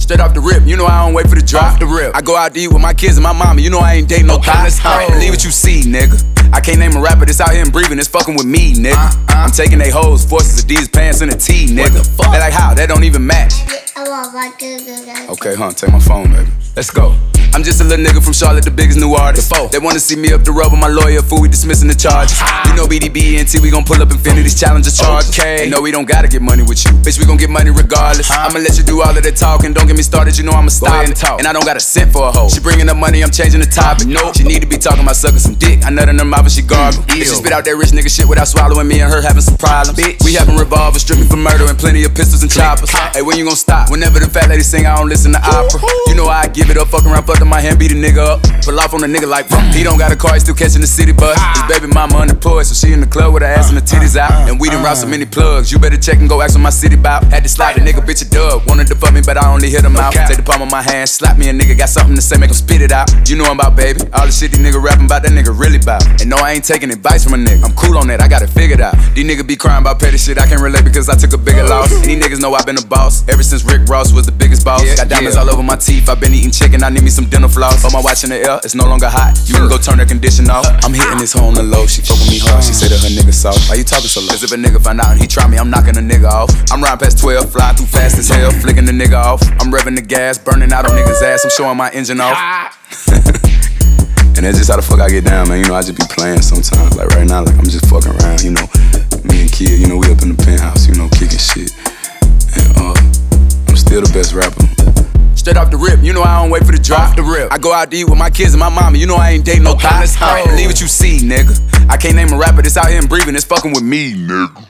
Straight off the rip, you know I don't wait for the drop. Off the rip, I go out to eat with my kids and my mama, you know I ain't dating no thoughts. Believe what you see, nigga. I can't name a rapper that's out here and breathing, it's fucking with me, nigga. I'm taking they hoes, forces, Adidas pants, and a tee, nigga. They like, how? That don't even match. Okay, take my phone, baby. Let's go. I'm just a little nigga from Charlotte, the biggest new artist. They wanna see me up the road with my lawyer, fool, we dismissing the charges. You know BDB and T, we gon' pull up Infinity's Challenger charge. And no, we don't gotta get money with you, bitch, we gon' get money regardless. I'ma let you do all of that talking, don't get me started, you know I'ma stop it. And I don't got a cent for a hoe. She bringing up money, I'm changing the topic. No, she need to be talking about sucking some dick. I nut in her mouth and she gargle. Bitch, she spit out that rich nigga shit without swallowing, me and her having some problems. Bitch, we having revolvers, stripping for murder and plenty of pistols and choppers. Hey, when you gon' stop? Whenever the fat lady sing, I don't listen to opera. You know I give it up, fuck around, fuck up my hand, beat a nigga up. Pull off on a nigga like, he don't got a car, he still catching the city bus. His baby mama unemployed, so she in the club with her ass and her titties out. And we done route so many plugs, you better check and go ask on my city bout. Had to slide the nigga, bitch a dub. Wanted to fuck me, but I only hit him out. Take the palm of my hand, slap me, a nigga got something to say, make him spit it out. You know I'm about, baby. All the shit these nigga rapping about, that nigga really bout. And no, I ain't taking advice from a nigga. I'm cool on that, I got it figured out. These niggas be crying about petty shit, I can't relate because I took a bigger loss. And these niggas know I've been a boss ever since Rick Ross was the biggest boss. Got diamonds all over my teeth, I've been eating chicken, I need me some dental floss. Put my watch in the air, it's no longer hot. You can go turn the condition off. I'm hitting this hoe on the low, she fuck with me hard. She said that her nigga soft. Why you talking so low? Cause if a nigga find out and he try me, I'm knocking a nigga off. I'm riding past 12, fly through fast as hell, flicking the nigga off. I'm revving the gas, burning out on niggas' ass, I'm showing my engine off. And that's just how the fuck I get down, man. You know, I just be playing sometimes. Like right now, like I'm just fucking around, you know. Me and Kid, you know, we up in the penthouse, you know, kicking shit. And I'm still the best rapper. Straight off the rip, you know I don't wait for the drop. Off the rip, I go out to eat with my kids and my mama, you know I ain't dating no thoughts. Believe what you see, nigga. I can't name a rapper that's out here and breathing, it's fucking with me, nigga.